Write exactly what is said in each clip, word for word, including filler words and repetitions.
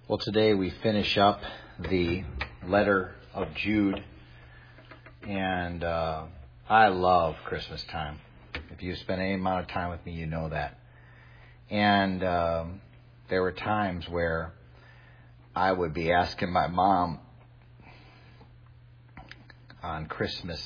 Well, today we finish up the letter of Jude, and uh, I love Christmas time. If you spend any amount of time with me, you know that. And um, there were times where I would be asking my mom on Christmas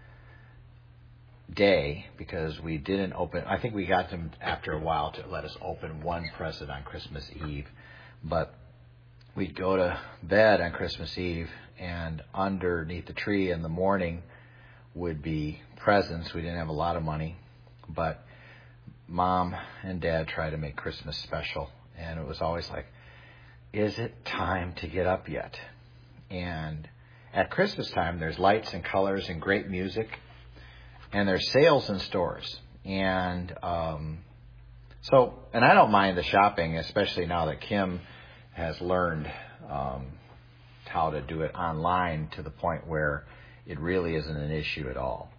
Day, because we didn't open, I think we got them after a while to let us open one present on Christmas Eve, but we'd go to bed on Christmas Eve, and underneath the tree in the morning would be presents. We didn't have a lot of money, but Mom and Dad tried to make Christmas special, and it was always like, is it time to get up yet? And at Christmas time, there's lights and colors and great music, and there's sales in stores. And um, so, and I don't mind the shopping, especially now that Kim has learned um, how to do it online to the point where it really isn't an issue at all.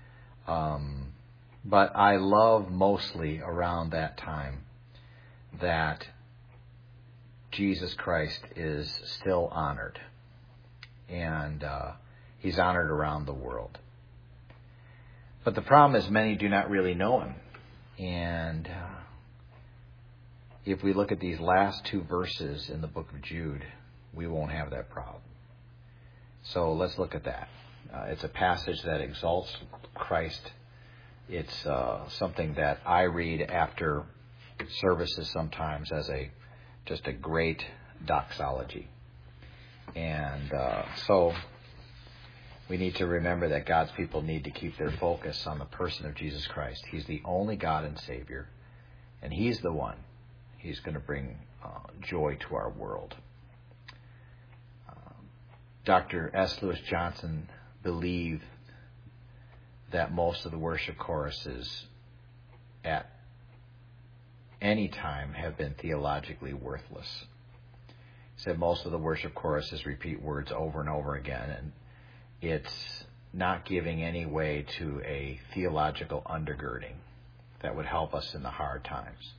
Um, but I love mostly around that time that Jesus Christ is still honored, and uh, he's honored around the world. But the problem is many do not really know him. And uh, if we look at these last two verses in the book of Jude, we won't have that problem. So let's look at that. Uh, it's a passage that exalts Christ. It's uh, something that I read after services sometimes as a just a great doxology. And uh, so we need to remember that God's people need to keep their focus on the person of Jesus Christ. He's the only God and Savior, and He's the one. He's going to bring uh, joy to our world. Uh, Doctor S. Lewis Johnson believed that most of the worship choruses at any time have been theologically worthless. He said most of the worship choruses repeat words over and over again, and it's not giving any way to a theological undergirding that would help us in the hard times.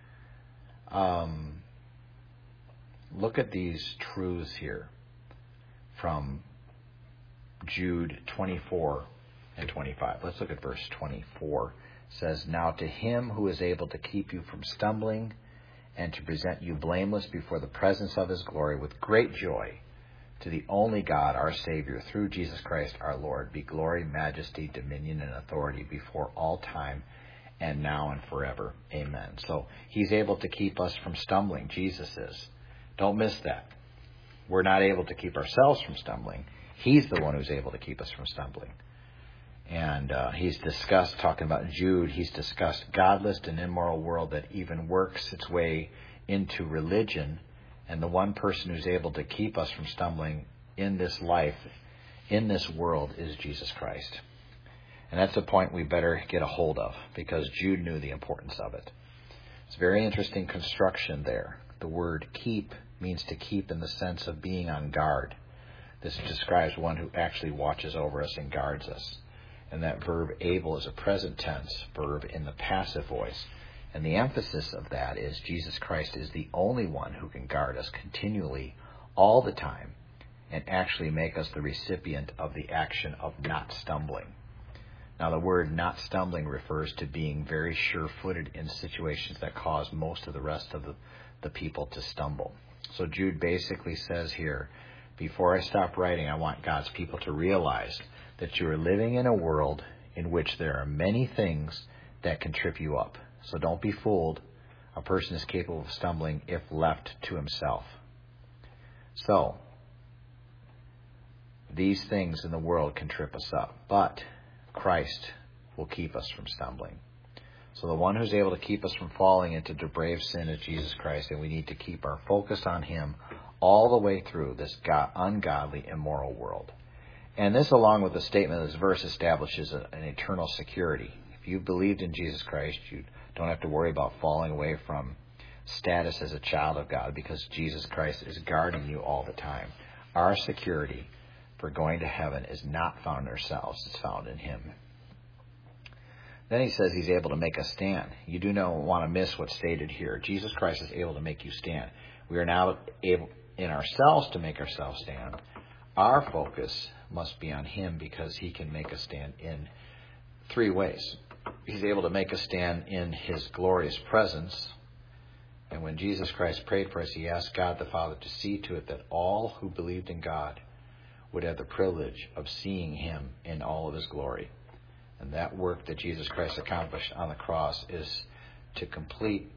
Um, look at these truths here from Jude twenty-four and twenty-five. Let's look at verse twenty-four. It says, "Now to him who is able to keep you from stumbling and to present you blameless before the presence of his glory with great joy, to the only God, our Savior, through Jesus Christ our Lord, be glory, majesty, dominion, and authority before all time and now and forever. Amen." So he's able to keep us from stumbling. Jesus is. Don't miss that. We're not able to keep ourselves from stumbling. He's the one who's able to keep us from stumbling. And uh, he's discussed, talking about Jude, he's discussed godless and immoral world that even works its way into religion. And the one person who's able to keep us from stumbling in this life, in this world, is Jesus Christ. And that's a point we better get a hold of, because Jude knew the importance of it. It's a very interesting construction there. The word keep means to keep in the sense of being on guard. This describes one who actually watches over us and guards us. And that verb able is a present tense verb in the passive voice. And the emphasis of that is Jesus Christ is the only one who can guard us continually all the time and actually make us the recipient of the action of not stumbling. Now, the word not stumbling refers to being very sure-footed in situations that cause most of the rest of the, the people to stumble. So Jude basically says here, before I stop writing, I want God's people to realize that you are living in a world in which there are many things that can trip you up. So don't be fooled. A person is capable of stumbling if left to himself. So, these things in the world can trip us up, but Christ will keep us from stumbling. So the one who's able to keep us from falling into depraved sin is Jesus Christ, and we need to keep our focus on him all the way through this God, ungodly, immoral world. And this, along with the statement of this verse, establishes a, an eternal security. If you believed in Jesus Christ, you don't have to worry about falling away from status as a child of God, because Jesus Christ is guarding you all the time. Our security for going to heaven is not found in ourselves. It's found in him. Then he says he's able to make us stand. You do not want to miss what's stated here. Jesus Christ is able to make you stand. We are now able in ourselves to make ourselves stand. Our focus must be on him, because he can make us stand in three ways. He's able to make us stand in his glorious presence. And when Jesus Christ prayed for us, he asked God the Father to see to it that all who believed in God would have the privilege of seeing him in all of his glory. And that work that Jesus Christ accomplished on the cross is to complete,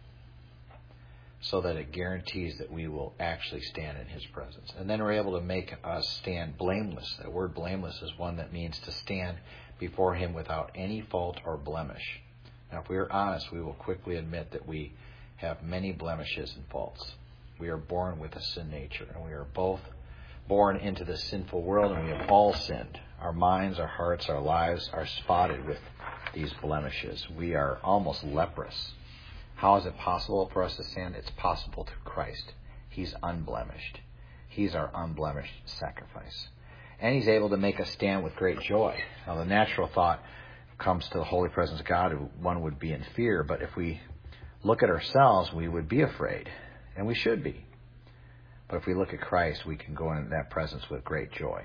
so that it guarantees that we will actually stand in his presence. And then we're able to make us stand blameless. That word blameless is one that means to stand before him without any fault or blemish. Now, if we are honest, we will quickly admit that we have many blemishes and faults. We are born with a sin nature, and we are both born into this sinful world, and we have all sinned. Our minds, our hearts, our lives are spotted with these blemishes. We are almost leprous. How is it possible for us to stand? It's possible through Christ. He's unblemished. He's our unblemished sacrifice. And he's able to make us stand with great joy. Now, the natural thought comes to the holy presence of God, one would be in fear. But if we look at ourselves, we would be afraid. And we should be. But if we look at Christ, we can go into that presence with great joy.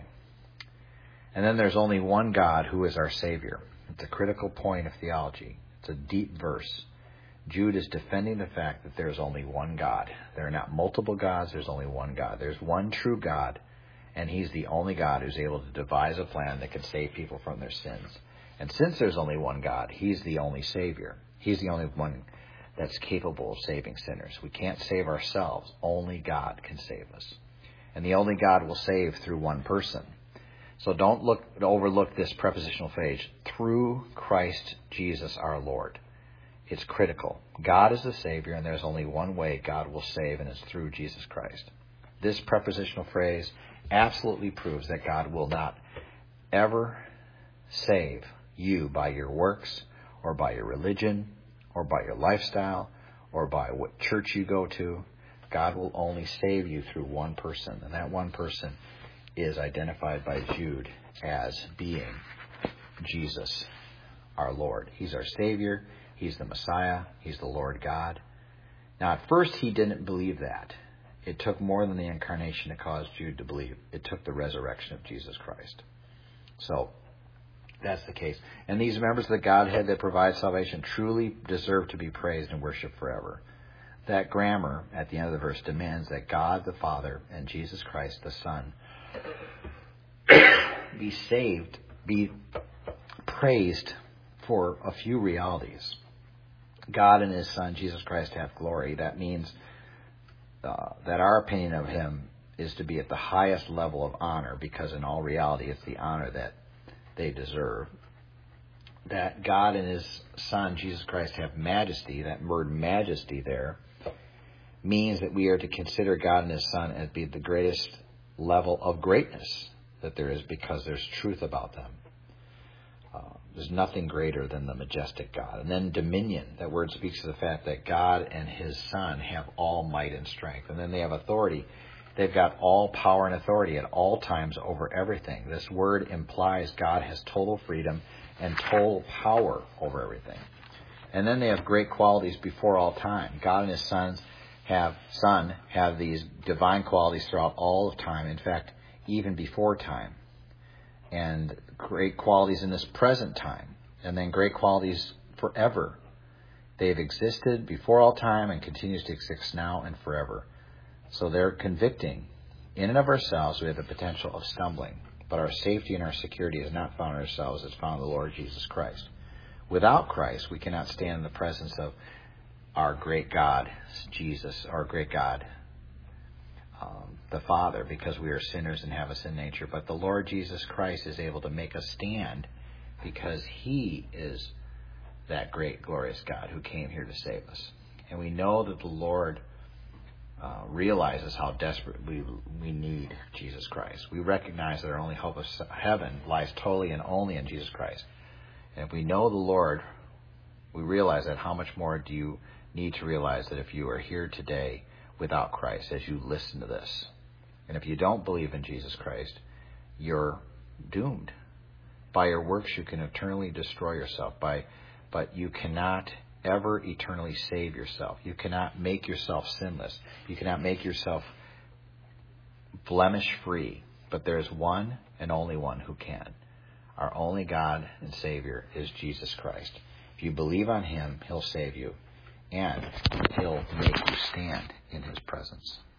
And then there's only one God who is our Savior. It's a critical point of theology. It's a deep verse. Jude is defending the fact that there's only one God. There are not multiple gods. There's only one God. There's one true God, and he's the only God who's able to devise a plan that can save people from their sins. And since there's only one God, he's the only Savior. He's the only one that's capable of saving sinners. We can't save ourselves. Only God can save us. And the only God will save through one person. So don't look overlook this prepositional phrase, through Christ Jesus our Lord. It's critical. God is the Savior, and there's only one way God will save, and it's through Jesus Christ. This prepositional phrase absolutely proves that God will not ever save you by your works, or by your religion, or by your lifestyle, or by what church you go to. God will only save you through one person, and that one person is identified by Jude as being Jesus, our Lord. He's our Savior. He's the Messiah. He's the Lord God. Now, at first, he didn't believe that. It took more than the incarnation to cause Jude to believe. It took the resurrection of Jesus Christ. So, that's the case. And these members of the Godhead that provide salvation truly deserve to be praised and worshiped forever. That grammar at the end of the verse demands that God the Father and Jesus Christ the Son be saved, be praised for a few realities. God and his Son, Jesus Christ, have glory. That means uh, that our opinion of him is to be at the highest level of honor, because in all reality it's the honor that they deserve. That God and his Son, Jesus Christ, have majesty. That word majesty there means that we are to consider God and his Son as being the greatest level of greatness that there is, because there's truth about them. Uh, there's nothing greater than the majestic God. And then dominion. That word speaks to the fact that God and his Son have all might and strength. And then they have authority. They've got all power and authority at all times over everything. This word implies God has total freedom and total power over everything. And then they have great qualities before all time. God and his sons have, Son have these divine qualities throughout all of time. In fact, even before time. And great qualities in this present time. And then great qualities forever. They've existed before all time and continues to exist now and forever. So they're convicting. In and of ourselves, we have the potential of stumbling. But our safety and our security is not found in ourselves. It's found in the Lord Jesus Christ. Without Christ, we cannot stand in the presence of our great God, Jesus, our great God, um, the Father, because we are sinners and have a sin nature. But the Lord Jesus Christ is able to make us stand because he is that great, glorious God who came here to save us. And we know that the Lord uh, realizes how desperate we, we need Jesus Christ. We recognize that our only hope of heaven lies totally and only in Jesus Christ. And if we know the Lord, we realize that how much more do you need to realize that if you are here today without Christ as you listen to this. And if you don't believe in Jesus Christ, you're doomed. By your works you can eternally destroy yourself. By, but you cannot ever eternally save yourself. You cannot make yourself sinless. You cannot make yourself blemish-free. But there is one and only one who can. Our only God and Savior is Jesus Christ. If you believe on him, he'll save you, and he'll make you stand in his presence.